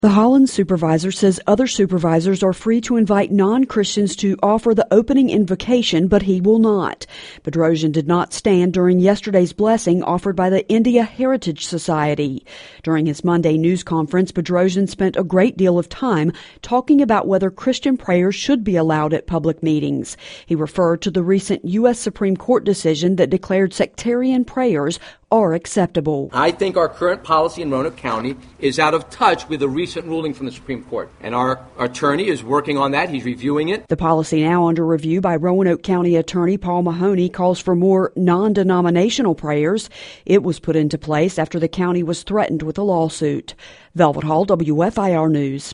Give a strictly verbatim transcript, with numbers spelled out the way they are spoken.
The Hollins supervisor says other supervisors are free to invite non-Christians to offer the opening invocation, but he will not. Bedrosian did not stand during yesterday's blessing offered by the India Heritage Society. During his Monday news conference, Bedrosian spent a great deal of time talking about whether Christian prayers should be allowed at public meetings. He referred to the recent U S Supreme Court decision that declared sectarian prayers are acceptable. I think our current policy in Roanoke County is out of touch with the recent ruling from the Supreme Court, and our attorney is working on that. He's reviewing it. The policy, now under review by Roanoke County Attorney Paul Mahoney, calls for more non-denominational prayers. It was put into place after the county was threatened with a lawsuit. Velvet Hall, W F I R News.